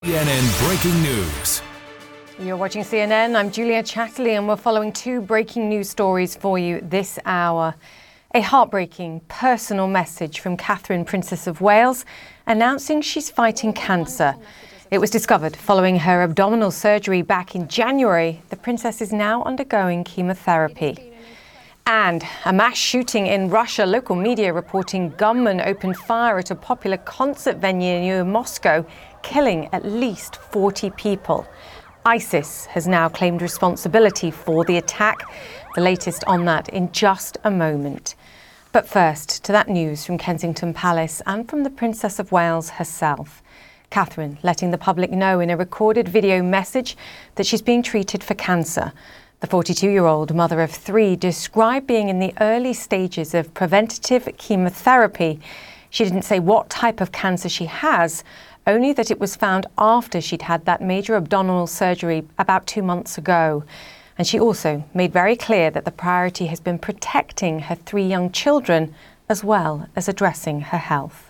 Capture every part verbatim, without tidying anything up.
C N N Breaking News. You're watching C N N. I'm Julia Chatterley, and we're following two breaking news stories for you this hour. A heartbreaking personal message from Catherine, Princess of Wales, announcing she's fighting cancer. It was discovered following her abdominal surgery back in January. The princess is now undergoing chemotherapy. And a mass shooting in Russia. Local media reporting gunmen opened fire at a popular concert venue near Moscow, killing at least forty people. ISIS has now claimed responsibility for the attack. The latest on that in just a moment. But first, to that news from Kensington Palace and from the Princess of Wales herself. Catherine letting the public know in a recorded video message that she's being treated for cancer. The forty-two-year-old mother of three described being in the early stages of preventative chemotherapy. She didn't say what type of cancer she has, only that it was found after she'd had that major abdominal surgery about two months ago. And she also made very clear that the priority has been protecting her three young children as well as addressing her health.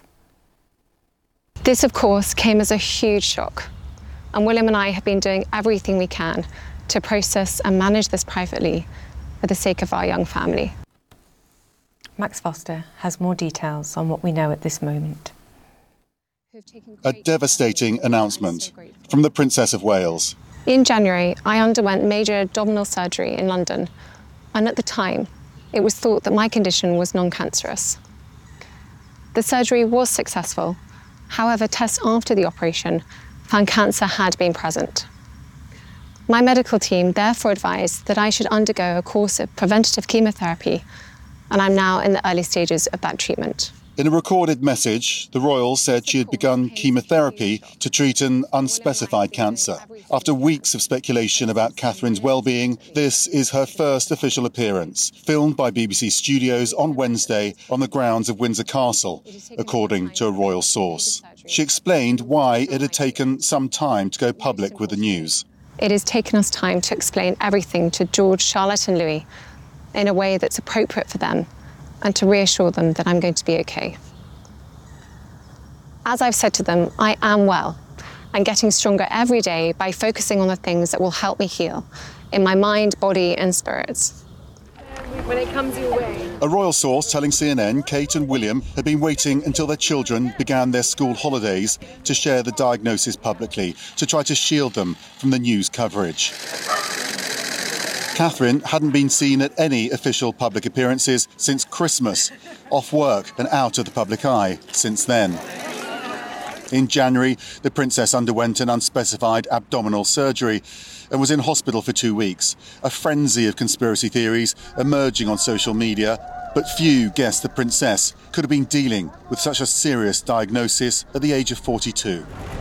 This, of course, came as a huge shock. And William and I have been doing everything we can to process and manage this privately for the sake of our young family. Max Foster has more details on what we know at this moment. A devastating announcement from the Princess of Wales. In January, I underwent major abdominal surgery in London, and at the time, it was thought that my condition was non-cancerous. The surgery was successful. However, tests after the operation found cancer had been present. My medical team therefore advised that I should undergo a course of preventative chemotherapy, and I'm now in the early stages of that treatment. In a recorded message, the royal said she had begun chemotherapy to treat an unspecified cancer. After weeks of speculation about Catherine's well-being, this is her first official appearance, filmed by B B C Studios on Wednesday on the grounds of Windsor Castle, according to a royal source. She explained why it had taken some time to go public with the news. It has taken us time to explain everything to George, Charlotte and Louis in a way that's appropriate for them, and to reassure them that I'm going to be okay. As I've said to them, I am well and getting stronger every day by focusing on the things that will help me heal in my mind, body and spirits. When it comes your way. A royal source telling C N N Kate and William had been waiting until their children began their school holidays to share the diagnosis publicly, to try to shield them from the news coverage. Catherine hadn't been seen at any official public appearances since Christmas, off work and out of the public eye since then. In January, the princess underwent an unspecified abdominal surgery and was in hospital for two weeks. A frenzy of conspiracy theories emerging on social media, but few guessed the princess could have been dealing with such a serious diagnosis at the age of forty-two.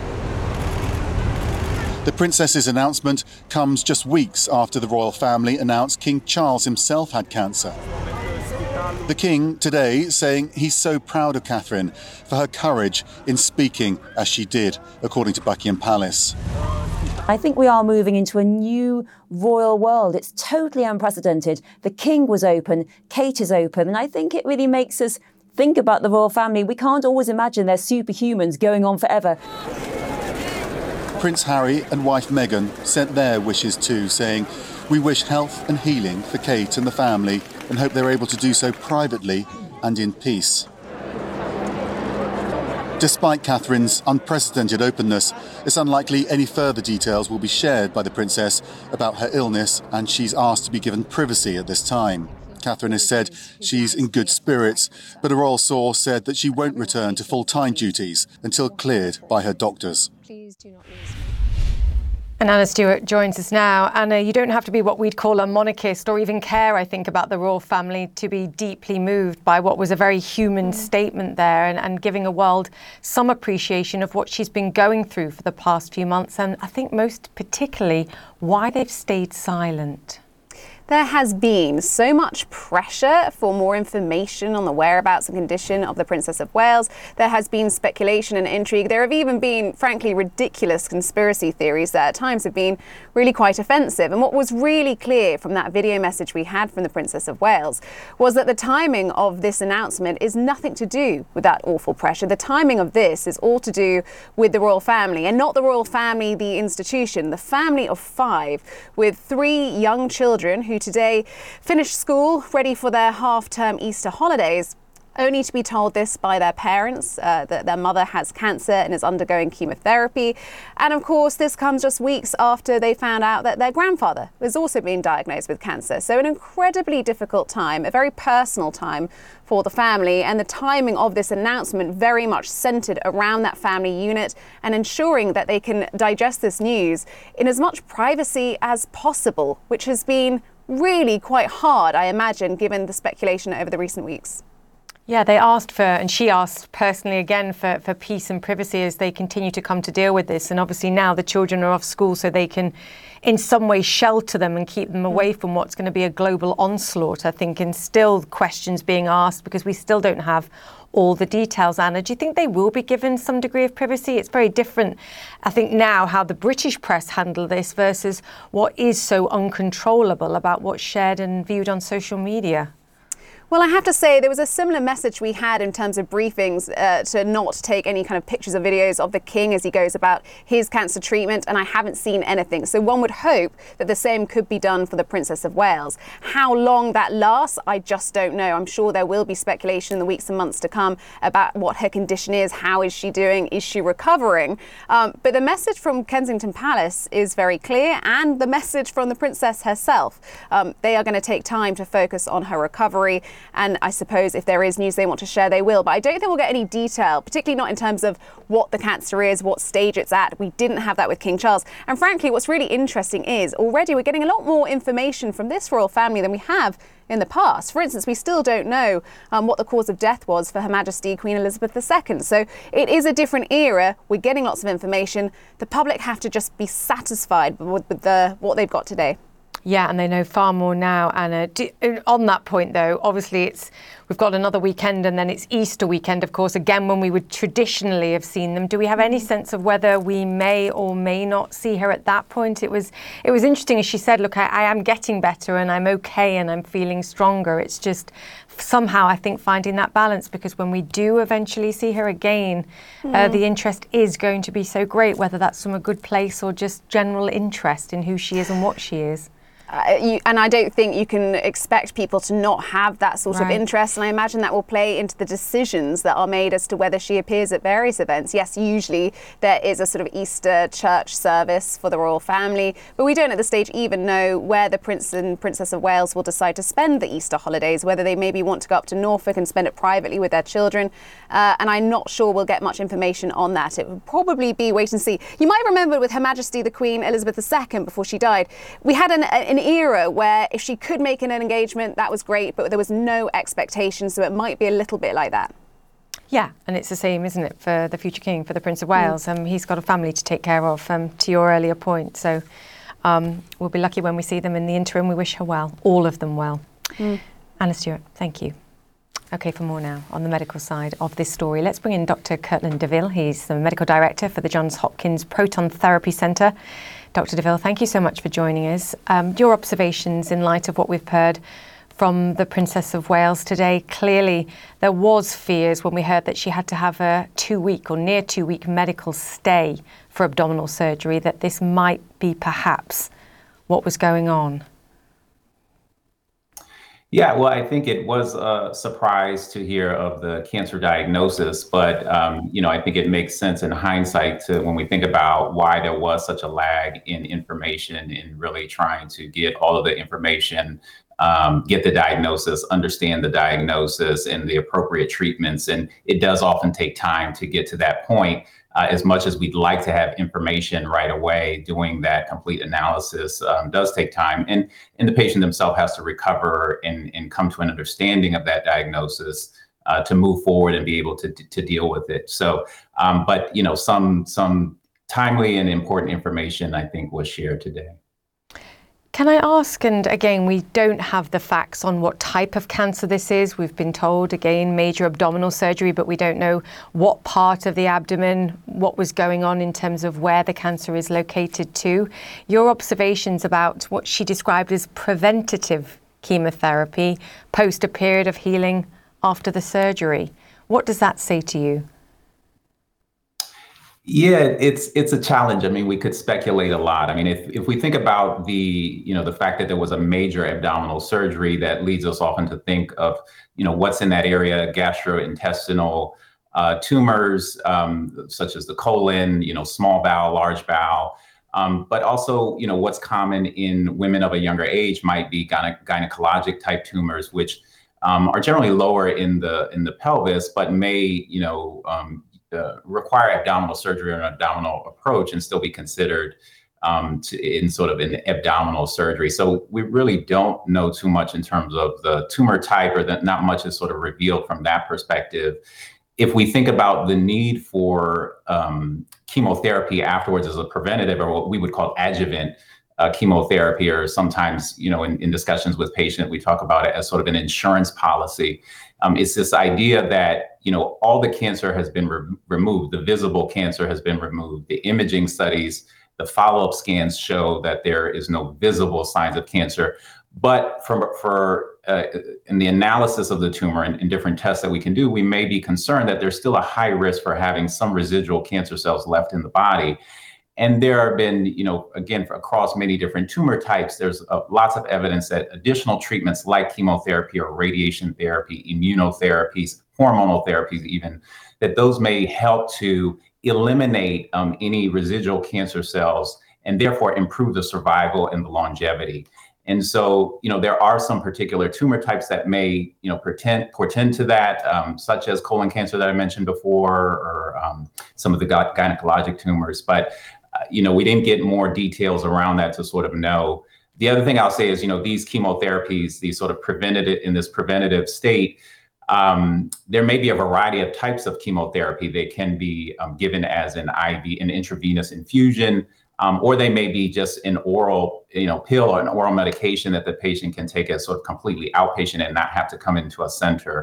The princess's announcement comes just weeks after the royal family announced King Charles himself had cancer. The king today saying he's so proud of Catherine for her courage in speaking as she did, according to Buckingham Palace. I think we are moving into a new royal world. It's totally unprecedented. The king was open, Kate is open, and I think it really makes us think about the royal family. We can't always imagine they're superhumans going on forever. Prince Harry and wife Meghan sent their wishes too, saying, "We wish health and healing for Kate and the family and hope they're able to do so privately and in peace." Despite Catherine's unprecedented openness, it's unlikely any further details will be shared by the princess about her illness, and she's asked to be given privacy at this time. Catherine has said she's in good spirits, but a royal source said that she won't return to full-time duties until cleared by her doctors. Please do not lose me. And Anna Stewart joins us now. Anna, you don't have to be what we'd call a monarchist or even care, I think, about the royal family to be deeply moved by what was a very human statement there, and, and giving a world some appreciation of what she's been going through for the past few months, and I think most particularly why they've stayed silent. There has been so much pressure for more information on the whereabouts and condition of the Princess of Wales. There has been speculation and intrigue. There have even been, frankly, ridiculous conspiracy theories that at times have been really quite offensive. And what was really clear from that video message we had from the Princess of Wales was that the timing of this announcement is nothing to do with that awful pressure. The timing of this is all to do with the royal family, and not the royal family, the institution, the family of five with three young children who today finished school, ready for their half-term Easter holidays, only to be told this by their parents, uh, that their mother has cancer and is undergoing chemotherapy. And of course, this comes just weeks after they found out that their grandfather was also being diagnosed with cancer. So an incredibly difficult time, a very personal time for the family, and the timing of this announcement very much centered around that family unit and ensuring that they can digest this news in as much privacy as possible, which has been really quite hard, I imagine, given the speculation over the recent weeks. Yeah, they asked for, and she asked personally again for, for peace and privacy as they continue to come to deal with this. And obviously now the children are off school, so they can in some way shelter them and keep them away from what's going to be a global onslaught, I think, and still questions being asked because we still don't have all the details. Anna, do you think they will be given some degree of privacy? It's very different, I think, now how the British press handle this versus what is so uncontrollable about what's shared and viewed on social media. Well, I have to say there was a similar message we had in terms of briefings uh, to not take any kind of pictures or videos of the King as he goes about his cancer treatment, and I haven't seen anything. So one would hope that the same could be done for the Princess of Wales. How long that lasts, I just don't know. I'm sure there will be speculation in the weeks and months to come about what her condition is, how is she doing, is she recovering? Um, but the message from Kensington Palace is very clear, and the message from the Princess herself. Um, they are going to take time to focus on her recovery. And I suppose if there is news they want to share, they will. But I don't think we'll get any detail, particularly not in terms of what the cancer is, what stage it's at. We didn't have that with King Charles. And frankly, what's really interesting is already we're getting a lot more information from this royal family than we have in the past. For instance, we still don't know um, what the cause of death was for Her Majesty Queen Elizabeth the Second. So it is a different era. We're getting lots of information. The public have to just be satisfied with, with the, what they've got today. Yeah, and they know far more now, Anna. Do, on that point, though, obviously it's we've got another weekend and then it's Easter weekend, of course, again, when we would traditionally have seen them. Do we have any sense of whether we may or may not see her at that point? It was it was interesting, as she said, look, I, I am getting better and I'm okay and I'm feeling stronger. It's just somehow, I think, finding that balance, because when we do eventually see her again, mm. uh, the interest is going to be so great, whether that's from a good place or just general interest in who she is and what she is. Uh, you, and I don't think you can expect people to not have that sort right. of interest. And I imagine that will play into the decisions that are made as to whether she appears at various events. Yes, usually there is a sort of Easter church service for the royal family, but we don't at this stage even know where the Prince and Princess of Wales will decide to spend the Easter holidays, whether they maybe want to go up to Norfolk and spend it privately with their children. Uh, and I'm not sure we'll get much information on that. It will probably be wait and see. You might remember with Her Majesty the Queen Elizabeth the Second, before she died, we had an, an era where if she could make an engagement, that was great, but there was no expectation, so it might be a little bit like that. Yeah, and it's the same, isn't it, for the future king, for the Prince of Wales. Mm. Um, he's got a family to take care of, um, to your earlier point. So um, we'll be lucky when we see them. In the interim, we wish her well, all of them well. Mm. Anna Stewart, thank you. OK, for more now on the medical side of this story, let's bring in Doctor Kirtland DeVille. He's the medical director for the Johns Hopkins Proton Therapy Centre. Doctor DeVille, thank you so much for joining us. Um, your observations in light of what we've heard from the Princess of Wales today. Clearly, there was fears when we heard that she had to have a two-week or near two-week medical stay for abdominal surgery, that this might be perhaps what was going on. Yeah, well, I think it was a surprise to hear of the cancer diagnosis, but, um, you know, I think it makes sense in hindsight to when we think about why there was such a lag in information in really trying to get all of the information, um, get the diagnosis, understand the diagnosis and the appropriate treatments. And it does often take time to get to that point. Uh, as much as we'd like to have information right away, doing that complete analysis um, does take time. And, and the patient themselves has to recover and, and come to an understanding of that diagnosis uh, to move forward and be able to, to deal with it. So, um, but, you know, some, some timely and important information, I think, was shared today. Can I ask, and again, we don't have the facts on what type of cancer this is. We've been told, again, major abdominal surgery, but we don't know what part of the abdomen, what was going on in terms of where the cancer is located to. Your observations about what she described as preventative chemotherapy post a period of healing after the surgery. What does that say to you? Yeah, it's it's a challenge. I mean, we could speculate a lot. I mean, if if we think about the, you know, the fact that there was a major abdominal surgery, that leads us often to think of, you know, what's in that area, gastrointestinal uh, tumors, um, such as the colon, you know, small bowel, large bowel. Um, but also, you know, what's common in women of a younger age might be gyne- gynecologic type tumors, which um, are generally lower in the in the pelvis, but may, you know, um, Uh, require abdominal surgery or an abdominal approach and still be considered um, to, in sort of an abdominal surgery. So we really don't know too much in terms of the tumor type, or that not much is sort of revealed from that perspective. If we think about the need for um, chemotherapy afterwards as a preventative, or what we would call adjuvant uh, chemotherapy, or sometimes, you know, in, in discussions with patients, we talk about it as sort of an insurance policy. Um, it's this idea that, you know, all the cancer has been re- removed, the visible cancer has been removed. The imaging studies, the follow-up scans show that there is no visible signs of cancer. But for, for uh, in the analysis of the tumor and, and different tests that we can do, we may be concerned that there's still a high risk for having some residual cancer cells left in the body. And there have been, you know, again, across many different tumor types, there's uh, lots of evidence that additional treatments like chemotherapy or radiation therapy, immunotherapies, hormonal therapies even, that those may help to eliminate um, any residual cancer cells and therefore improve the survival and the longevity. And so, you know, there are some particular tumor types that may, you know, portend, portend to that, um, such as colon cancer that I mentioned before, or um, some of the gy- gynecologic tumors. But you know, we didn't get more details around that to sort of know. The other thing I'll say is, you know, these chemotherapies, these sort of preventative, in this preventative state, um, there may be a variety of types of chemotherapy. They can be um, given as an I V, an intravenous infusion, um, or they may be just an oral, you know, pill or an oral medication that the patient can take as sort of completely outpatient and not have to come into a center.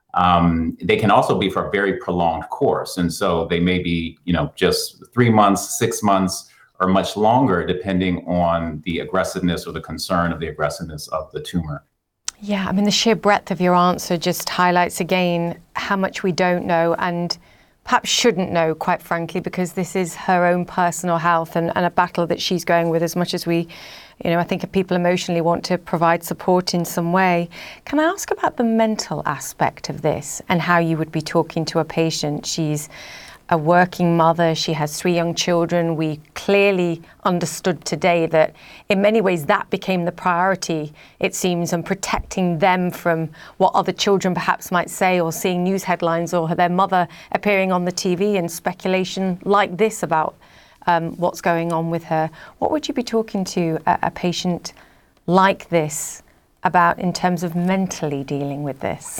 Um, they can also be for a very prolonged course. And so they may be, you know, just three months, six months, or much longer, depending on the aggressiveness or the concern of the aggressiveness of the tumor. Yeah, I mean, the sheer breadth of your answer just highlights again how much we don't know, and perhaps shouldn't know, quite frankly, because this is her own personal health and, and a battle that she's going with, as much as we, you know, I think people emotionally want to provide support in some way. Can I ask about the mental aspect of this and how you would be talking to a patient? She's a working mother, she has three young children. We clearly understood today that in many ways that became the priority, it seems, and protecting them from what other children perhaps might say, or seeing news headlines or their mother appearing on the T V and speculation like this about um, what's going on with her. What would you be talking to a, a patient like this about in terms of mentally dealing with this?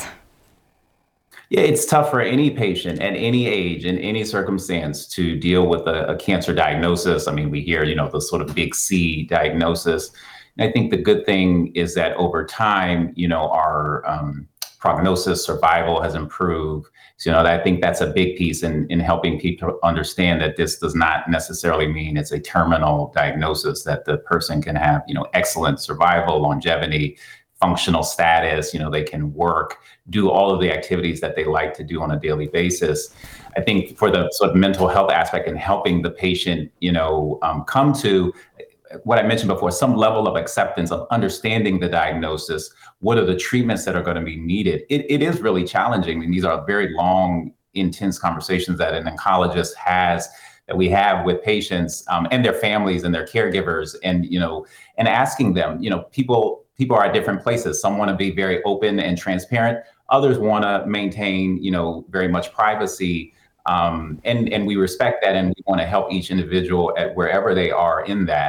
Yeah, it's tough for any patient at any age, in any circumstance, to deal with a, a cancer diagnosis. I mean, we hear, you know, the sort of big C diagnosis. And I think the good thing is that over time, you know, our um, prognosis, survival has improved. So, you know, I think that's a big piece in, in helping people understand that this does not necessarily mean it's a terminal diagnosis, that the person can have, you know, excellent survival, longevity, functional status, you know, they can work, do all of the activities that they like to do on a daily basis. I think for the sort of mental health aspect and helping the patient, you know, um, come to what I mentioned before, some level of acceptance of understanding the diagnosis. What are the treatments that are going to be needed? It, it is really challenging. And these are very long, intense conversations that an oncologist has, that we have with patients um, and their families and their caregivers, and, you know, and asking them, you know, people, people are at different places. Some want to be very open and transparent. Others want to maintain, you know, very much privacy. Um, and, and we respect that, and we want to help each individual at wherever they are in that.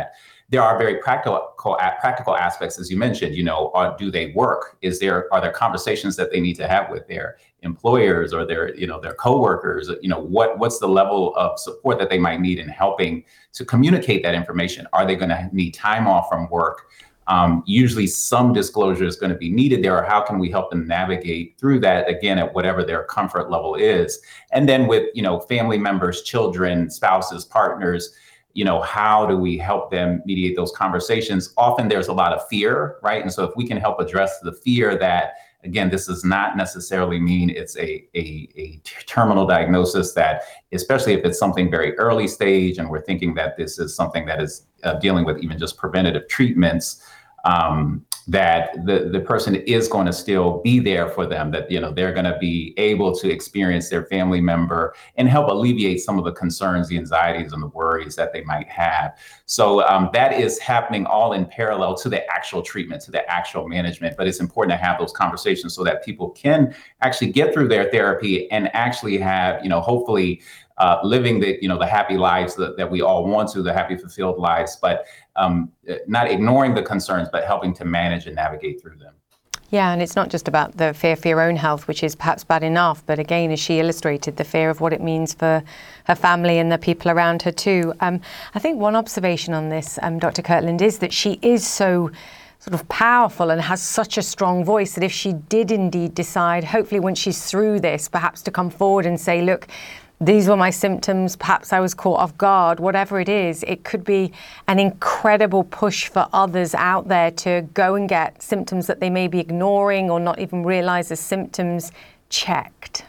there are very practical practical aspects, as you mentioned. You know, are, do they work? Is there are there conversations that they need to have with their employers or their you know their coworkers? You know, what what's the level of support that they might need in helping to communicate that information? Are they going to need time off from work? Um, usually some disclosure is going to be needed there, or how can we help them navigate through that, again, at whatever their comfort level is. And then with, you know, family members, children, spouses, partners, you know, how do we help them mediate those conversations? Often there's a lot of fear, right? And so if we can help address the fear that, again, this does not necessarily mean it's a, a, a terminal diagnosis, that especially if it's something very early stage and we're thinking that this is something that is uh, dealing with even just preventative treatments, um, that the, the person is going to still be there for them, that, you know, they're going to be able to experience their family member and help alleviate some of the concerns, the anxieties and the worries that they might have. So um, that is happening all in parallel to the actual treatment, to the actual management. But it's important to have those conversations so that people can actually get through their therapy and actually have, you know, hopefully Uh, living the, you know, the happy lives that, that we all want to, the happy, fulfilled lives, but um, not ignoring the concerns, but helping to manage and navigate through them. Yeah, and it's not just about the fear for your own health, which is perhaps bad enough, but again, as she illustrated, the fear of what it means for her family and the people around her too. Um, I think one observation on this, um, Doctor Kirtland, is that she is so sort of powerful and has such a strong voice that if she did indeed decide, hopefully once she's through this, perhaps to come forward and say, look, these were my symptoms, perhaps I was caught off guard, whatever it is, it could be an incredible push for others out there to go and get symptoms that they may be ignoring or not even realize as symptoms checked.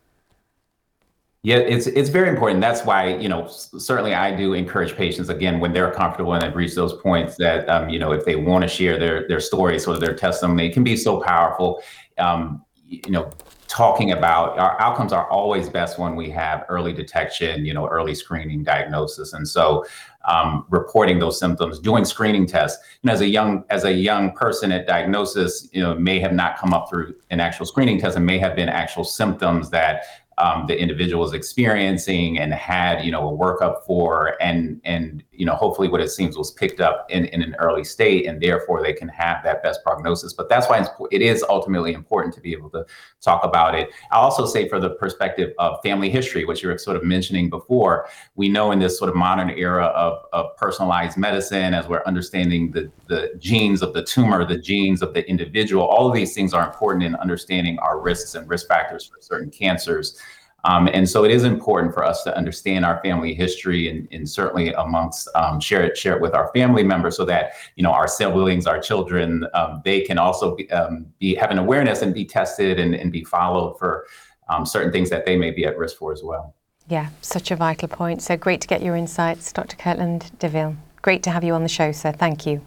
Yeah, it's it's very important. That's why, you know, certainly I do encourage patients, again, when they're comfortable and they've reached those points that, um, you know, if they want to share their their stories or their testimony, it can be so powerful. Um, you know, talking about our outcomes are always best when we have early detection, you know, early screening, diagnosis. And so um, reporting those symptoms, doing screening tests, you know, as a young, as a young person at diagnosis, you know, may have not come up through an actual screening test and may have been actual symptoms that Um, the individual was experiencing and had, you know, a workup for, and, and, you know, hopefully what it seems was picked up in, in an early state, and therefore they can have that best prognosis. But that's why it's, it is ultimately important to be able to talk about it. I'll also say, for the perspective of family history, which you were sort of mentioning before, we know in this sort of modern era of, of personalized medicine, as we're understanding the, the genes of the tumor, the genes of the individual, all of these things are important in understanding our risks and risk factors for certain cancers. Um, and so it is important for us to understand our family history, and, and certainly amongst um, share it share it with our family members, so that, you know, our siblings, our children, um, they can also be, um, be have an awareness and be tested and, and be followed for um, certain things that they may be at risk for as well. Yeah, such a vital point. So great to get your insights, Doctor Kirtland DeVille. Great to have you on the show, sir. Thank you.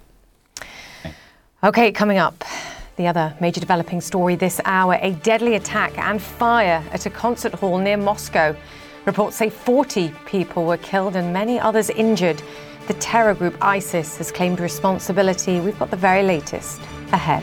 Okay, coming up, the other major developing story this hour, a deadly attack and fire at a concert hall near Moscow. Reports say forty people were killed and many others injured. The terror group ISIS has claimed responsibility. We've got the very latest ahead.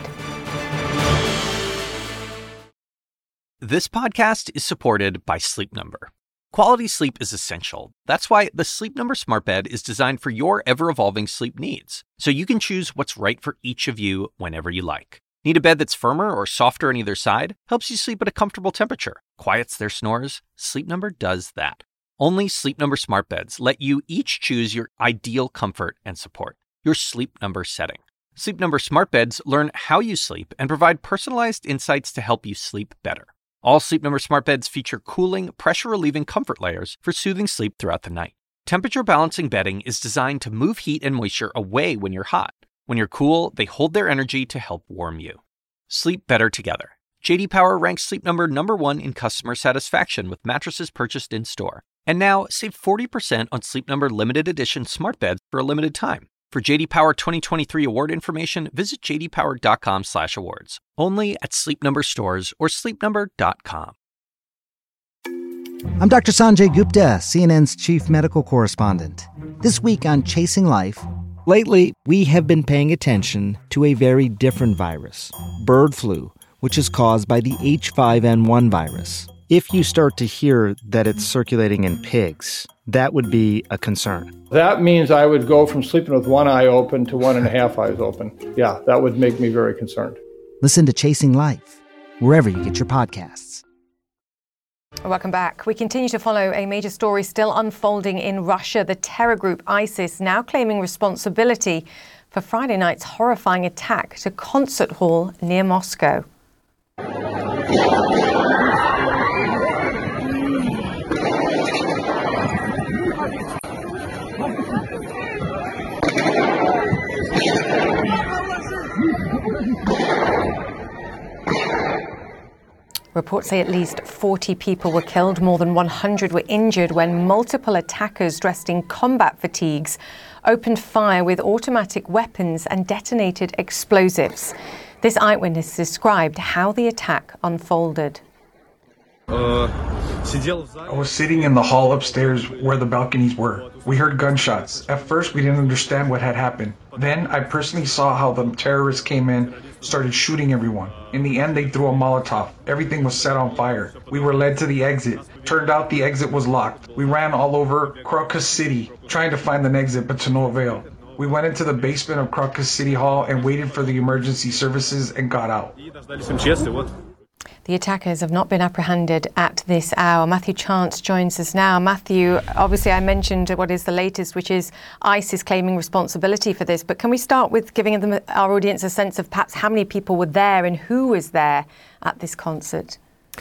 This podcast is supported by Sleep Number. Quality sleep is essential. That's why the Sleep Number Smart Bed is designed for your ever-evolving sleep needs, so you can choose what's right for each of you whenever you like. Need a bed that's firmer or softer on either side? Helps you sleep at a comfortable temperature. Quiets their snores? Sleep Number does that. Only Sleep Number Smart Beds let you each choose your ideal comfort and support, your Sleep Number setting. Sleep Number Smart Beds learn how you sleep and provide personalized insights to help you sleep better. All Sleep Number Smart Beds feature cooling, pressure-relieving comfort layers for soothing sleep throughout the night. Temperature-balancing bedding is designed to move heat and moisture away when you're hot. When you're cool, they hold their energy to help warm you. Sleep better together. J D Power ranks Sleep Number number one in customer satisfaction with mattresses purchased in-store. And now, save forty percent on Sleep Number limited edition smart beds for a limited time. For J D Power twenty twenty-three award information, visit j d power dot com slash awards. Only at Sleep Number stores or sleep number dot com. I'm Doctor Sanjay Gupta, C N N's chief medical correspondent. This week on Chasing Life, lately we have been paying attention to a very different virus, bird flu, which is caused by the H five N one virus. If you start to hear that it's circulating in pigs, that would be a concern. That means I would go from sleeping with one eye open to one and a half eyes open. Yeah, that would make me very concerned. Listen to Chasing Life, wherever you get your podcasts. Welcome back. We continue to follow a major story still unfolding in Russia. The terror group ISIS now claiming responsibility for Friday night's horrifying attack to a concert hall near Moscow. Reports say at least forty people were killed, more than one hundred were injured when multiple attackers dressed in combat fatigues opened fire with automatic weapons and detonated explosives. This eyewitness described how the attack unfolded. I was sitting in the hall upstairs where the balconies were. We heard gunshots. At first, we didn't understand what had happened. Then, I personally saw how the terrorists came in, started shooting everyone. In the end, they threw a Molotov. Everything was set on fire. We were led to the exit. Turned out the exit was locked. We ran all over Crocus City, trying to find an exit, but to no avail. We went into the basement of Crocus City Hall and waited for the emergency services and got out. The attackers have not been apprehended at this hour. Matthew Chance joins us now. Matthew, obviously I mentioned what is the latest, which is ISIS claiming responsibility for this. But can we start with giving them, our audience a sense of perhaps how many people were there and who was there at this concert?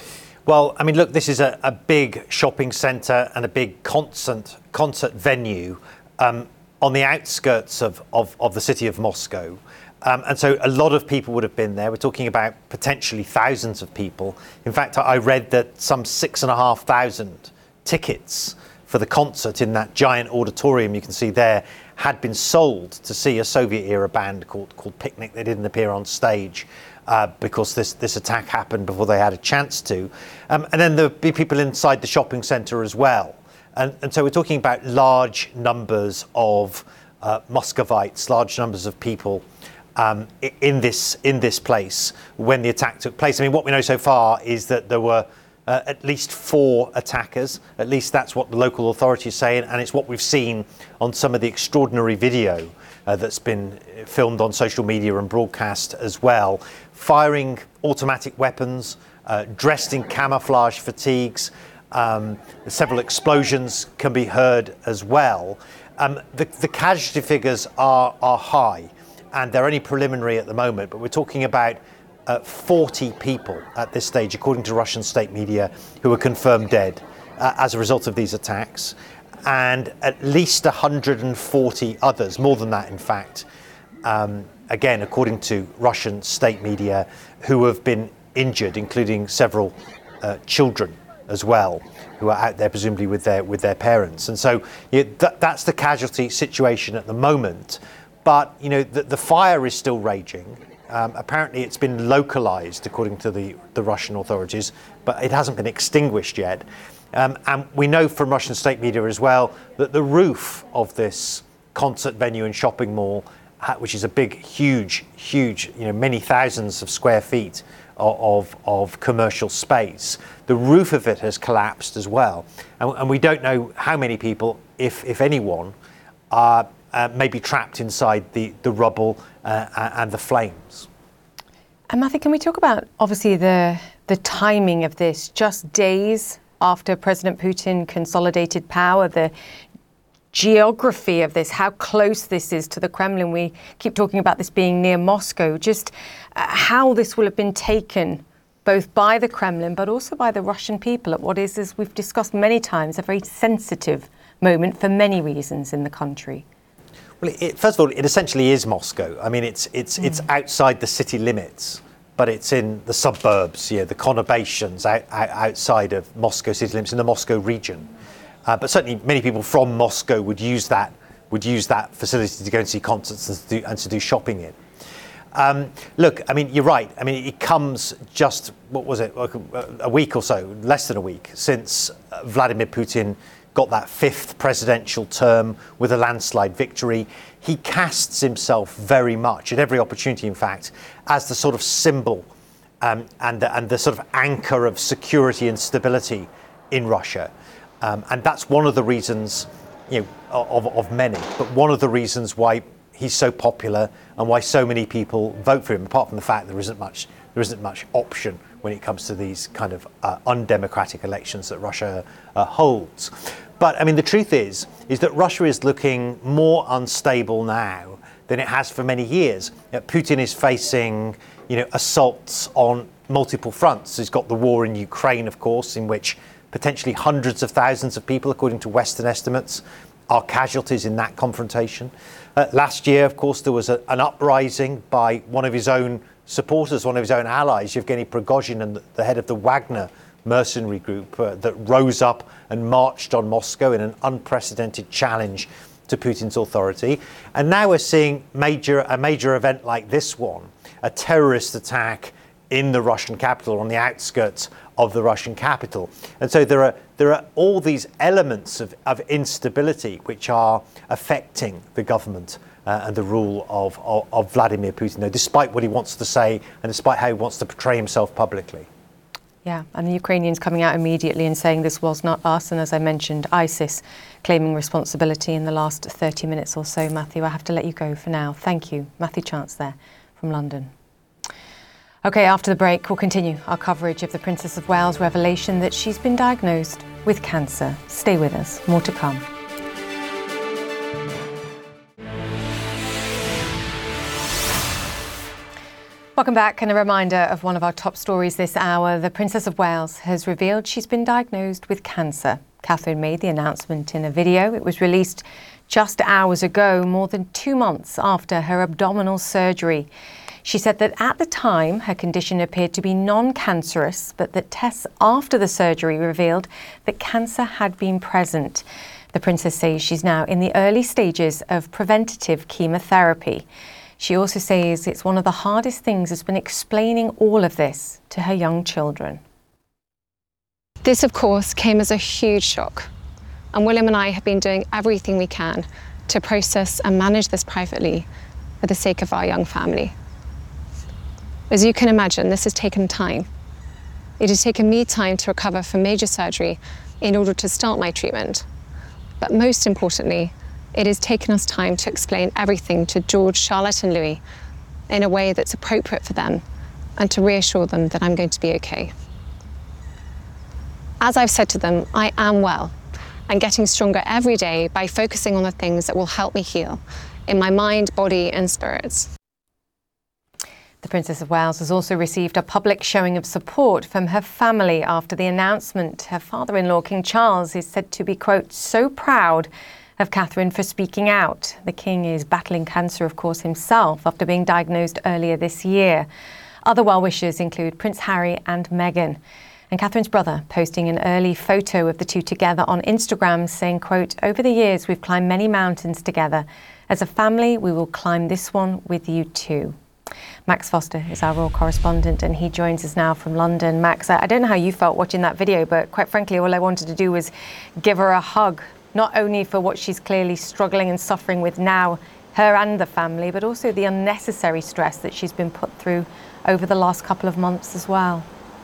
Well, I mean, look, this is a, a big shopping centre and a big concert, concert venue um, on the outskirts of, of, of the city of Moscow. Um, and so a lot of people would have been there. We're talking about potentially thousands of people. In fact, I read that some six and a half thousand tickets for the concert in that giant auditorium you can see there had been sold to see a Soviet-era band called called Picnic. They didn't appear on stage uh, because this, this attack happened before they had a chance to. Um, and then there'll be people inside the shopping centre as well. And, and so we're talking about large numbers of uh, Muscovites, large numbers of people Um, in this in this place when the attack took place. I mean, what we know so far is that there were uh, at least four attackers. At least that's what the local authorities say, and it's what we've seen on some of the extraordinary video uh, that's been filmed on social media and broadcast as well. Firing automatic weapons, uh, dressed in camouflage fatigues. Um, several explosions can be heard as well. Um, the, the casualty figures are are high. And they're only preliminary at the moment, but we're talking about uh, forty people at this stage, according to Russian state media, who are confirmed dead uh, as a result of these attacks, and at least one hundred forty others, more than that in fact, um, again, according to Russian state media, who have been injured, including several uh, children as well, who are out there presumably with their with their parents. And so yeah, th- that's the casualty situation at the moment. But, you know, the, the fire is still raging. Um, apparently it's been localized, according to the, the Russian authorities, but it hasn't been extinguished yet. Um, and we know from Russian state media as well that the roof of this concert venue and shopping mall, which is a big, huge, huge, you know, many thousands of square feet of, of, of commercial space, the roof of it has collapsed as well. And, and we don't know how many people, if, if anyone, are Uh, maybe trapped inside the, the rubble uh, and the flames. And Matthew, can we talk about obviously the the timing of this? Just days after President Putin consolidated power, the geography of this, how close this is to the Kremlin. We keep talking about this being near Moscow. Just uh, how this will have been taken both by the Kremlin but also by the Russian people at what is, as we've discussed many times, a very sensitive moment for many reasons in the country. Well, it, first of all, it essentially is Moscow. I mean, it's it's mm. it's outside the city limits, but it's in the suburbs, you know, the conurbations out, out, outside of Moscow city limits in the Moscow region. Uh, but certainly, many people from Moscow would use that would use that facility to go and see concerts and to do, and to do shopping in. Um, look, I mean, you're right. I mean, it comes just what was it, like a, a week or so, less than a week since Vladimir Putin got that fifth presidential term with a landslide victory. He casts himself very much, at every opportunity in fact, as the sort of symbol um, and, the, and the sort of anchor of security and stability in Russia. Um, and that's one of the reasons, you know, of, of many, but one of the reasons why he's so popular and why so many people vote for him, apart from the fact there isn't much, there isn't much option when it comes to these kind of uh, undemocratic elections that Russia uh, holds. But I mean, the truth is, is that Russia is looking more unstable now than it has for many years. You know, Putin is facing, you know, assaults on multiple fronts. He's got the war in Ukraine, of course, in which potentially hundreds of thousands of people, according to Western estimates, are casualties in that confrontation. Uh, last year, of course, there was a, an uprising by one of his own supporters, one of his own allies, Yevgeny Prigozhin, and the, the head of the Wagner mercenary group uh, that rose up and marched on Moscow in an unprecedented challenge to Putin's authority. And now we're seeing major a major event like this one, a terrorist attack in the Russian capital, on the outskirts of the Russian capital. And so there are there are all these elements of, of instability which are affecting the government uh, and the rule of, of, of Vladimir Putin, despite what he wants to say and despite how he wants to portray himself publicly. Yeah, and the Ukrainians coming out immediately and saying this was not us, and as I mentioned, ISIS claiming responsibility in the last thirty minutes or so. Matthew, I have to let you go for now. Thank you. Matthew Chance there from London. OK, after the break, we'll continue our coverage of the Princess of Wales' revelation that she's been diagnosed with cancer. Stay with us. More to come. Welcome back, and a reminder of one of our top stories this hour. The Princess of Wales has revealed she's been diagnosed with cancer. Catherine made the announcement in a video. It was released just hours ago, more than two months after her abdominal surgery. She said that at the time, her condition appeared to be non-cancerous, but that tests after the surgery revealed that cancer had been present. The Princess says she's now in the early stages of preventative chemotherapy. She also says it's one of the hardest things has been explaining all of this to her young children. This, of course, came as a huge shock. And William and I have been doing everything we can to process and manage this privately for the sake of our young family. As you can imagine, this has taken time. It has taken me time to recover from major surgery in order to start my treatment. But most importantly, it has taken us time to explain everything to George, Charlotte and Louis in a way that's appropriate for them and to reassure them that I'm going to be okay. As I've said to them, I am well and getting stronger every day by focusing on the things that will help me heal in my mind, body and spirits. The Princess of Wales has also received a public showing of support from her family after the announcement. Her father-in-law, King Charles, is said to be, quote, so proud of Catherine for speaking out. The King is battling cancer, of course, himself after being diagnosed earlier this year. Other well-wishers include Prince Harry and Meghan. And Catherine's brother posting an early photo of the two together on Instagram saying, quote, over the years we've climbed many mountains together. As a family, we will climb this one with you too. Max Foster is our royal correspondent and he joins us now from London. Max, I don't know how you felt watching that video, but quite frankly, all I wanted to do was give her a hug. Not only for what she's clearly struggling and suffering with now, her and the family, but also the unnecessary stress that she's been put through over the last couple of months as well.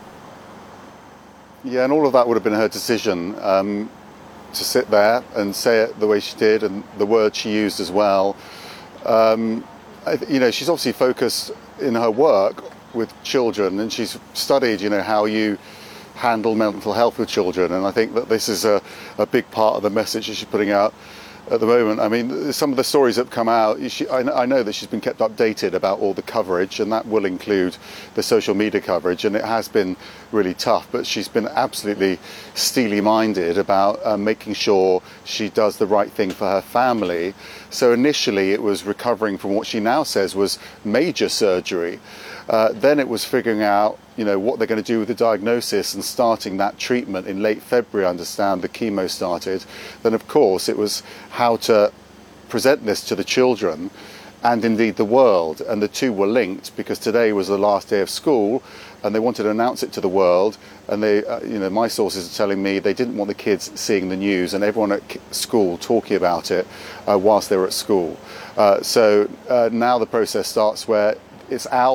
Yeah, and all of that would have been her decision, um, to sit there and say it the way she did and the words she used as well. Um, I, you know, she's obviously focused in her work with children and she's studied, you know, how you handle mental health with children, and I think that this is a, a big part of the message that she's putting out at the moment. I mean, some of the stories that have come out, she, I, I know that she's been kept updated about all the coverage, and that will include the social media coverage, and it has been really tough, but she's been absolutely steely-minded about uh, making sure she does the right thing for her family. So initially it was recovering from what she now says was major surgery. Uh, then it was figuring out, you know, what they're going to do with the diagnosis and starting that treatment in late February. I understand the chemo started. Then, of course, it was how to present this to the children and indeed the world. And the two were linked because today was the last day of school and they wanted to announce it to the world. And they, uh, you know, my sources are telling me they didn't want the kids seeing the news and everyone at school talking about it uh, whilst they were at school. Uh, so uh, now the process starts where it's out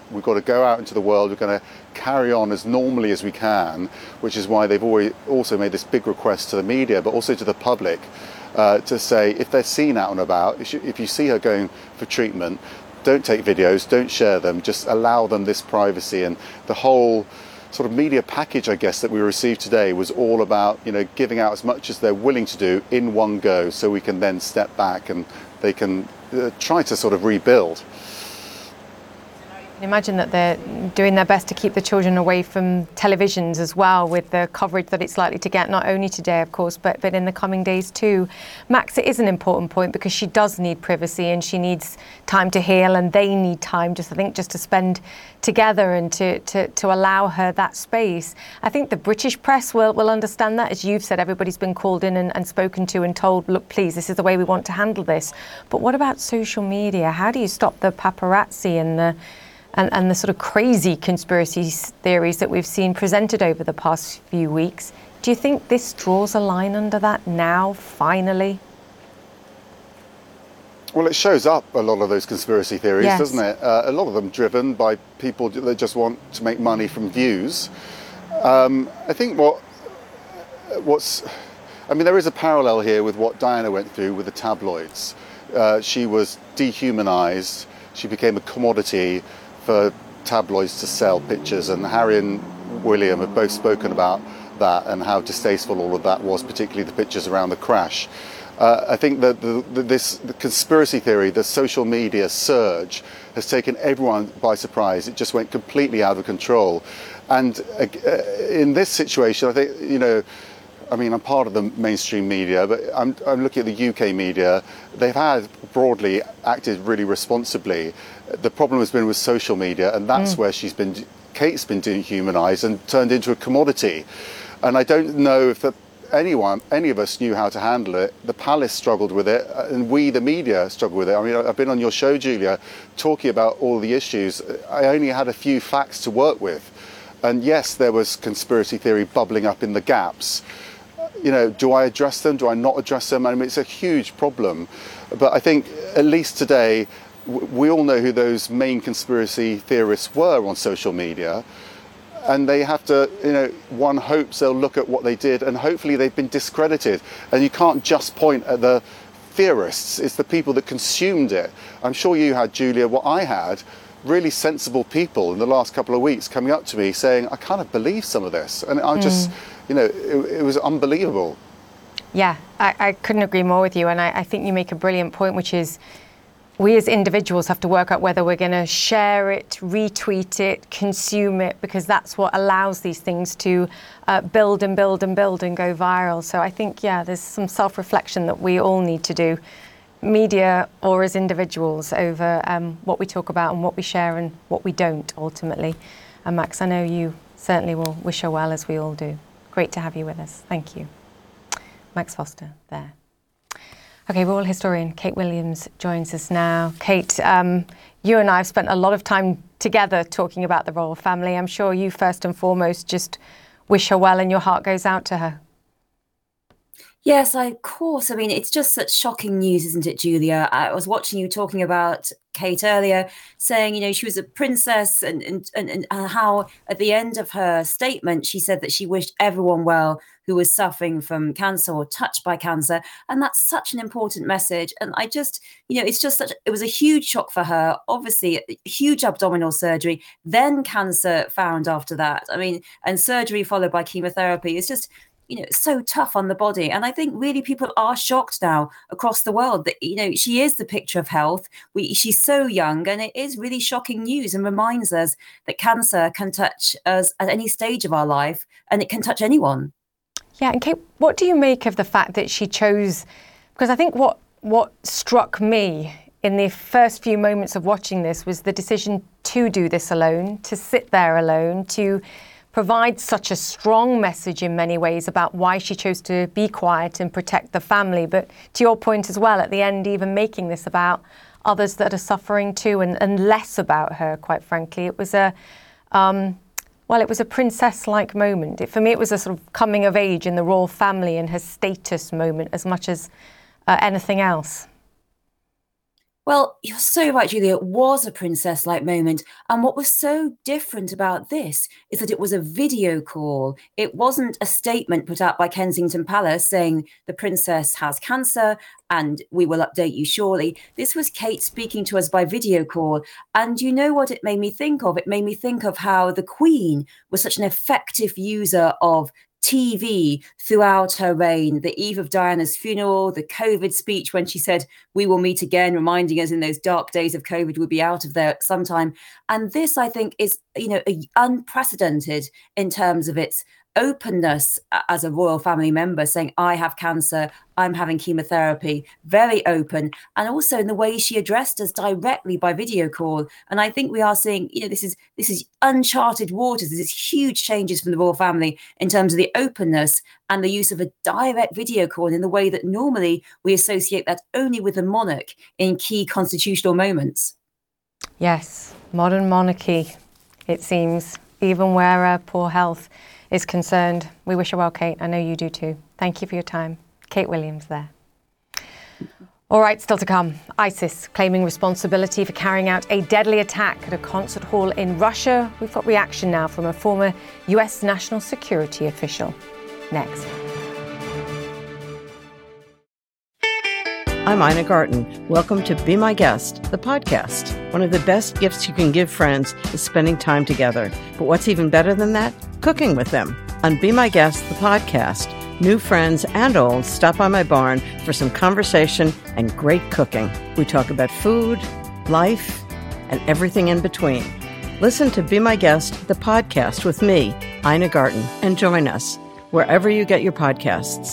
We've got to go out into the world. We're going to carry on as normally as we can, which is why they've always also made this big request to the media, but also to the public, uh, to say if they're seen out and about, if you see her going for treatment, don't take videos, don't share them, just allow them this privacy. And the whole sort of media package, I guess, that we received today was all about, you know, giving out as much as they're willing to do in one go, so we can then step back and they can uh, try to sort of rebuild. Imagine that they're doing their best to keep the children away from televisions as well, with the coverage that it's likely to get, not only today, of course, but, but in the coming days too. Max, it is an important point because she does need privacy and she needs time to heal, and they need time, just I think, just to spend together and to, to, to allow her that space. I think the British press will, will understand that. As you've said, everybody's been called in and, and spoken to and told, look, please, this is the way we want to handle this. But what about social media? How do you stop the paparazzi and the And, and the sort of crazy conspiracy theories that we've seen presented over the past few weeks? Do you think this draws a line under that now, finally? Well, it shows up a lot of those conspiracy theories, yes. doesn't it? Uh, a lot of them driven by people that just want to make money from views. Um, I think what what's... I mean, there is a parallel here with what Diana went through with the tabloids. Uh, she was dehumanized. She became a commodity for tabloids to sell pictures, and Harry and William have both spoken about that and how distasteful all of that was, particularly the pictures around the crash. Uh, I think that the, the, this the conspiracy theory, the social media surge, has taken everyone by surprise. It just went completely out of control. And uh, in this situation, I think, you know, I mean, I'm part of the mainstream media, but I'm, I'm looking at the U K media. They've had broadly acted really responsibly. The problem has been with social media, and that's mm. where she's been, Kate's been dehumanised and turned into a commodity. And I don't know if the, anyone, any of us knew how to handle it. The Palace struggled with it, and we, the media, struggled with it. I mean, I've been on your show, Julia, talking about all the issues. I only had a few facts to work with. And yes, there was conspiracy theory bubbling up in the gaps. You know, do I address them? Do I not address them? I mean, it's a huge problem. But I think, at least today, we all know who those main conspiracy theorists were on social media. And they have to, you know, one hopes they'll look at what they did and hopefully they've been discredited. And you can't just point at the theorists. It's the people that consumed it. I'm sure you had, Julia, what I had, really sensible people in the last couple of weeks coming up to me saying, I kind of believe some of this. And I just... Mm. You know, it, it was unbelievable. Yeah, I, I couldn't agree more with you. And I, I think you make a brilliant point, which is we as individuals have to work out whether we're going to share it, retweet it, consume it, because that's what allows these things to uh, build and build and build and go viral. So I think, yeah, there's some self-reflection that we all need to do, media or as individuals, over um, what we talk about and what we share and what we don't, ultimately. And Max, I know you certainly will wish her well, as we all do. Great to have you with us. Thank you. Max Foster there. Okay, royal historian Kate Williams joins us now. Kate, um, you and I have spent a lot of time together talking about the royal family. I'm sure you first and foremost just wish her well and your heart goes out to her. Yes, I, of course. I mean, it's just such shocking news, isn't it, Julia? I was watching you talking about Kate earlier, saying, you know, she was a princess and, and, and, and how at the end of her statement, she said that she wished everyone well who was suffering from cancer or touched by cancer. And that's such an important message. And I just, you know, it's just such, it was a huge shock for her. Obviously, a huge abdominal surgery, then cancer found after that. I mean, and surgery followed by chemotherapy. It's just, you know, so tough on the body. And I think really people are shocked now across the world that, you know, she is the picture of health. We, she's so young, and it is really shocking news and reminds us that cancer can touch us at any stage of our life, and it can touch anyone. Yeah, and Kate, what do you make of the fact that she chose, because I think what what struck me in the first few moments of watching this was the decision to do this alone, to sit there alone, to provide such a strong message in many ways about why she chose to be quiet and protect the family. But to your point as well, at the end, even making this about others that are suffering too, and, and less about her, quite frankly. It was a, um, well, it was a princess-like moment. It, for me, it was a sort of coming of age in the royal family and her status moment as much as uh, anything else. Well, you're so right, Julia. It was a princess-like moment. And what was so different about this is that it was a video call. It wasn't a statement put out by Kensington Palace saying the princess has cancer and we will update you shortly. This was Kate speaking to us by video call. And you know what it made me think of? It made me think of how the Queen was such an effective user of T V throughout her reign, the eve of Diana's funeral, the COVID speech when she said, we will meet again, reminding us in those dark days of COVID, we'll be out of there sometime. And this, I think, is, you know, unprecedented in terms of its openness as a royal family member, saying, I have cancer, I'm having chemotherapy, very open, and also in the way she addressed us directly by video call. And I think we are seeing, you know, this is this is uncharted waters. This is huge changes from the royal family in terms of the openness and the use of a direct video call in the way that normally we associate that only with the monarch in key constitutional moments. Yes, modern monarchy, it seems, even where uh, poor health is concerned. We wish her well, Kate. I know you do too. Thank you for your time. Kate Williams there. All right, still to come. ISIS claiming responsibility for carrying out a deadly attack at a concert hall in Russia. We've got reaction now from a former U S national security official. Next. I'm Ina Garten. Welcome to Be My Guest, the podcast. One of the best gifts you can give friends is spending time together. But what's even better than that? Cooking with them. On Be My Guest, the podcast, new friends and old stop by my barn for some conversation and great cooking. We talk about food, life, and everything in between. Listen to Be My Guest, the podcast with me, Ina Garten, and join us wherever you get your podcasts.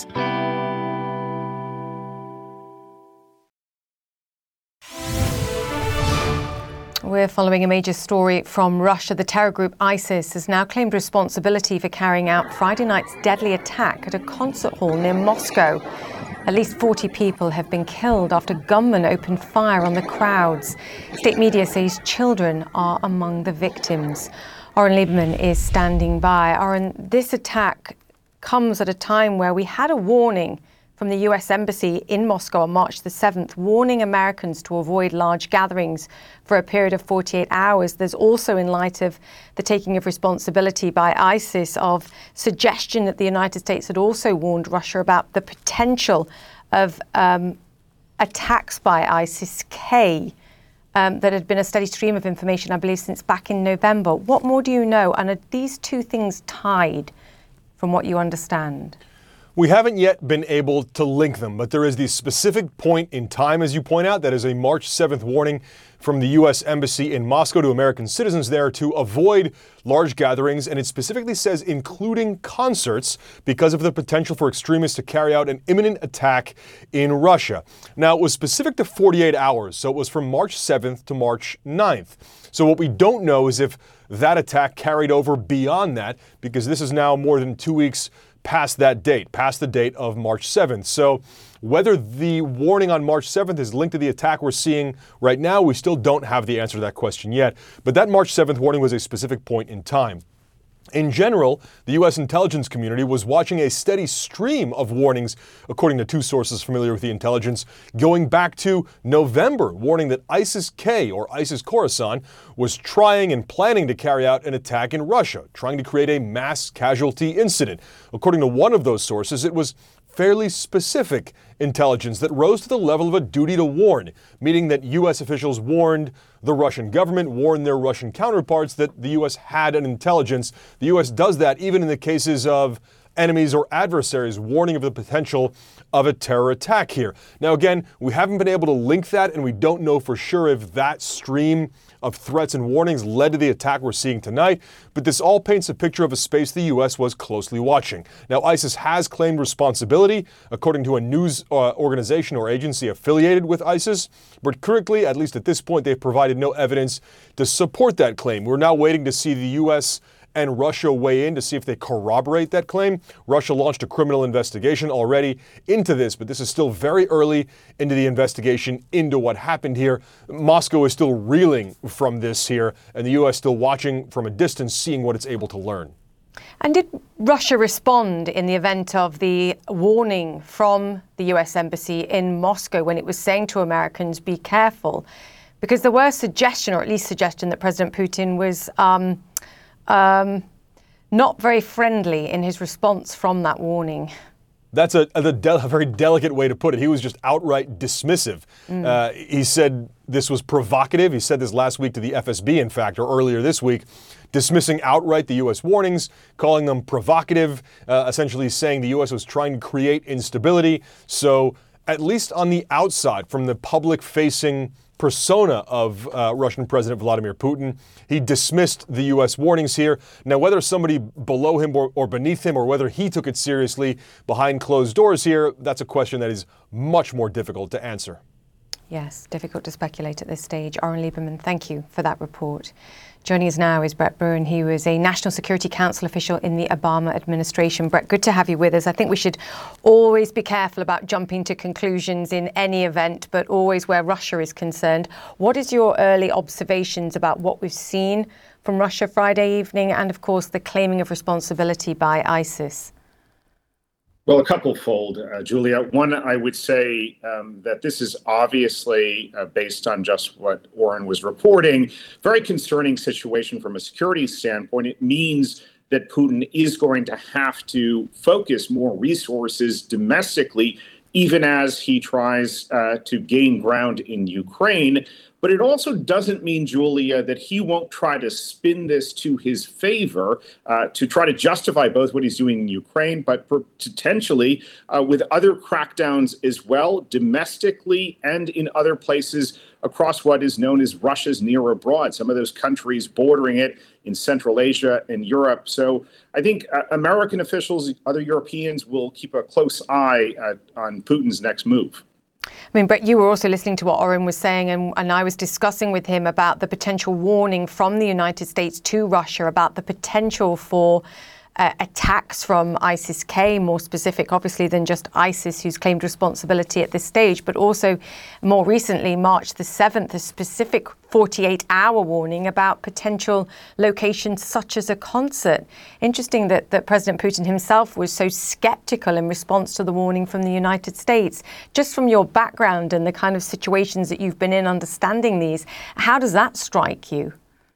We're following a major story from Russia. The terror group ISIS has now claimed responsibility for carrying out Friday night's deadly attack at a concert hall near Moscow. At least forty people have been killed after gunmen opened fire on the crowds. State media says children are among the victims. Oren Lieberman is standing by. Oren, this attack comes at a time where we had a warning from the U S Embassy in Moscow on March the seventh, warning Americans to avoid large gatherings for a period of forty-eight hours. There's also, in light of the taking of responsibility by ISIS, of suggestion that the United States had also warned Russia about the potential of um, attacks by ISIS-K. Um, that had been a steady stream of information, I believe, since back in November. What more do you know? And are these two things tied, from what you understand? We haven't yet been able to link them, but there is the specific point in time, as you point out, that is a March seventh warning from the U S Embassy in Moscow to American citizens there to avoid large gatherings. And it specifically says including concerts because of the potential for extremists to carry out an imminent attack in Russia. Now, it was specific to forty-eight hours, so it was from March seventh to March ninth. So what we don't know is if that attack carried over beyond that, because this is now more than two weeks past that date, past the date of March seventh. So whether the warning on March seventh is linked to the attack we're seeing right now, we still don't have the answer to that question yet. But that March seventh warning was a specific point in time. In general, the U S intelligence community was watching a steady stream of warnings, according to two sources familiar with the intelligence, going back to November, warning that ISIS-K, or ISIS-Khorasan, was trying and planning to carry out an attack in Russia, trying to create a mass casualty incident. According to one of those sources, it was fairly specific intelligence that rose to the level of a duty to warn, meaning that U S officials warned the Russian government, warned their Russian counterparts that the U S had an intelligence. The U S does that even in the cases of enemies or adversaries, warning of the potential of a terror attack here. Now, again, we haven't been able to link that, and we don't know for sure if that stream of threats and warnings led to the attack we're seeing tonight, but this all paints a picture of a space the U S was closely watching. Now, ISIS has claimed responsibility, according to a news uh, organization or agency affiliated with ISIS, but currently, at least at this point, they've provided no evidence to support that claim. We're now waiting to see the U S and Russia weigh in to see if they corroborate that claim. Russia launched a criminal investigation already into this, but this is still very early into the investigation into what happened here. Moscow is still reeling from this here, and the U S still watching from a distance, seeing what it's able to learn. And did Russia respond in the event of the warning from the U S Embassy in Moscow when it was saying to Americans, be careful? Because there were suggestion, or at least suggestion, that President Putin was um, um, not very friendly in his response from that warning. That's a, a, a very delicate way to put it. He was just outright dismissive. Mm. Uh, he said this was provocative. He said this last week to the F S B, in fact, or earlier this week, dismissing outright the U S warnings, calling them provocative, uh, essentially saying the U S was trying to create instability. So at least on the outside, from the public-facing persona of uh, Russian President Vladimir Putin, he dismissed the U S warnings here. Now, whether somebody below him or, or beneath him, or whether he took it seriously behind closed doors here, that's a question that is much more difficult to answer. Yes, difficult to speculate at this stage. Oren Lieberman, thank you for that report. Joining us now is Brett Byrne. He was a National Security Council official in the Obama administration. Brett, good to have you with us. I think we should always be careful about jumping to conclusions in any event, but always where Russia is concerned. What is your early observations about what we've seen from Russia Friday evening and, of course, the claiming of responsibility by ISIS? Well, a couple-fold, uh, Julia. One, I would say um, that this is obviously, uh, based on just what Oren was reporting, very concerning situation from a security standpoint. It means that Putin is going to have to focus more resources domestically, even as he tries uh, to gain ground in Ukraine. But it also doesn't mean, Julia, that he won't try to spin this to his favor, uh, to try to justify both what he's doing in Ukraine, but potentially uh, with other crackdowns as well, domestically and in other places across what is known as Russia's near abroad, some of those countries bordering it in Central Asia and Europe. So I think uh, American officials, other Europeans, will keep a close eye uh, on Putin's next move. I mean, Brett, you were also listening to what Oren was saying, and, and I was discussing with him about the potential warning from the United States to Russia about the potential for uh, attacks from ISIS-K, more specific, obviously, than just ISIS, who's claimed responsibility at this stage, but also more recently, March the seventh, a specific forty-eight hour warning about potential locations such as a concert. Interesting that, that President Putin himself was so skeptical in response to the warning from the United States. Just from your background and the kind of situations that you've been in understanding these, how does that strike you?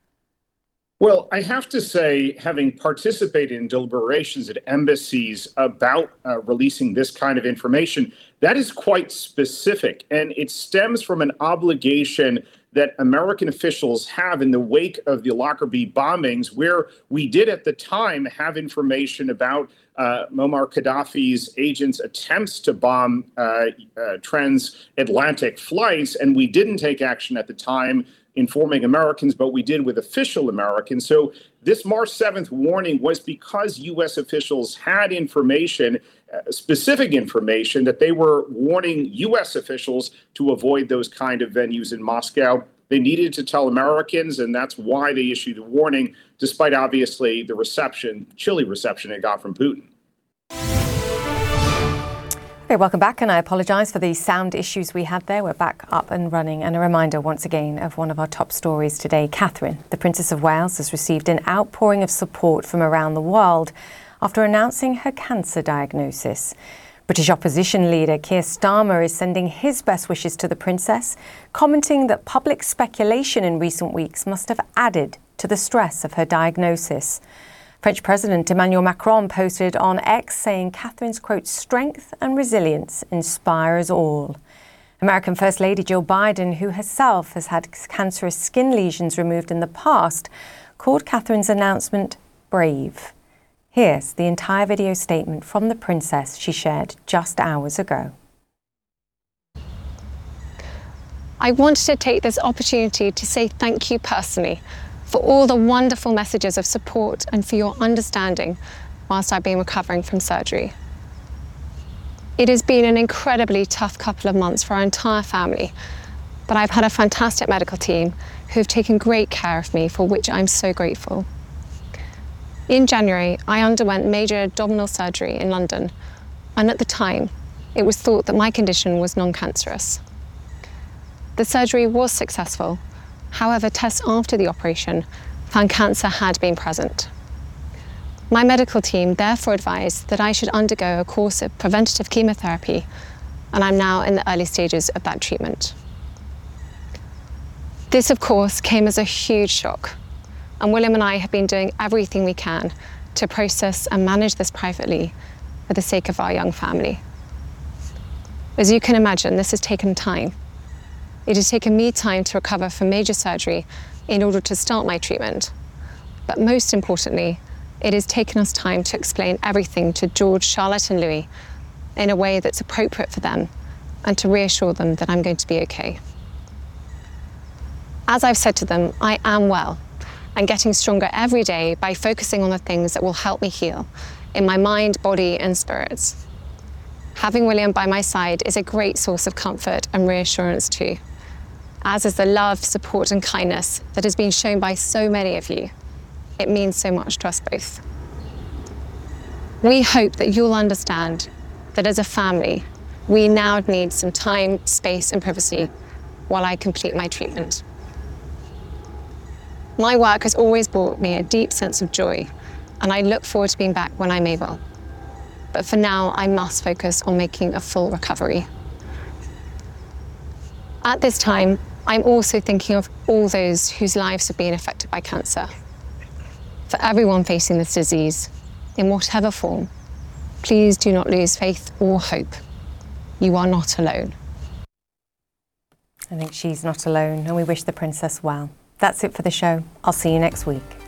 Well, I have to say, having participated in deliberations at embassies about uh, releasing this kind of information, that is quite specific, and it stems from an obligation that American officials have in the wake of the Lockerbie bombings, where we did at the time have information about uh, Muammar Gaddafi's agents' attempts to bomb uh, uh, transatlantic flights, and we didn't take action at the time informing Americans, but we did with official Americans. So this March seventh warning was because U S officials had information, uh, specific information, that they were warning U S officials to avoid those kind of venues in Moscow. They needed to tell Americans, and that's why they issued the warning, despite obviously the reception, chilly reception it got from Putin. Okay, welcome back, and I apologise for the sound issues we had there. We're back up and running, and a reminder once again of one of our top stories today. Catherine, the Princess of Wales, has received an outpouring of support from around the world after announcing her cancer diagnosis. British opposition leader Keir Starmer is sending his best wishes to the Princess, commenting that public speculation in recent weeks must have added to the stress of her diagnosis. French President Emmanuel Macron posted on X saying Catherine's, quote, strength and resilience inspire us all. American First Lady Jill Biden, who herself has had cancerous skin lesions removed in the past, called Catherine's announcement brave. Here's the entire video statement from the Princess she shared just hours ago. I wanted to take this opportunity to say thank you personally for all the wonderful messages of support and for your understanding whilst I've been recovering from surgery. It has been an incredibly tough couple of months for our entire family, but I've had a fantastic medical team who have taken great care of me, for which I'm so grateful. In January, I underwent major abdominal surgery in London, and at the time, it was thought that my condition was non-cancerous. The surgery was successful. However, tests after the operation found cancer had been present. My medical team therefore advised that I should undergo a course of preventative chemotherapy, and I'm now in the early stages of that treatment. This, of course, came as a huge shock, and William and I have been doing everything we can to process and manage this privately for the sake of our young family. As you can imagine, this has taken time. It has taken me time to recover from major surgery in order to start my treatment. But most importantly, it has taken us time to explain everything to George, Charlotte and Louis in a way that's appropriate for them and to reassure them that I'm going to be okay. As I've said to them, I am well and getting stronger every day by focusing on the things that will help me heal in my mind, body and spirits. Having William by my side is a great source of comfort and reassurance too, as is the love, support and kindness that has been shown by so many of you. It means so much to us both. We hope that you'll understand that as a family, we now need some time, space and privacy while I complete my treatment. My work has always brought me a deep sense of joy, and I look forward to being back when I'm able. But for now, I must focus on making a full recovery. At this time, I'm also thinking of all those whose lives have been affected by cancer. For everyone facing this disease, in whatever form, please do not lose faith or hope. You are not alone. I think she's not alone, and we wish the princess well. That's it for the show. I'll see you next week.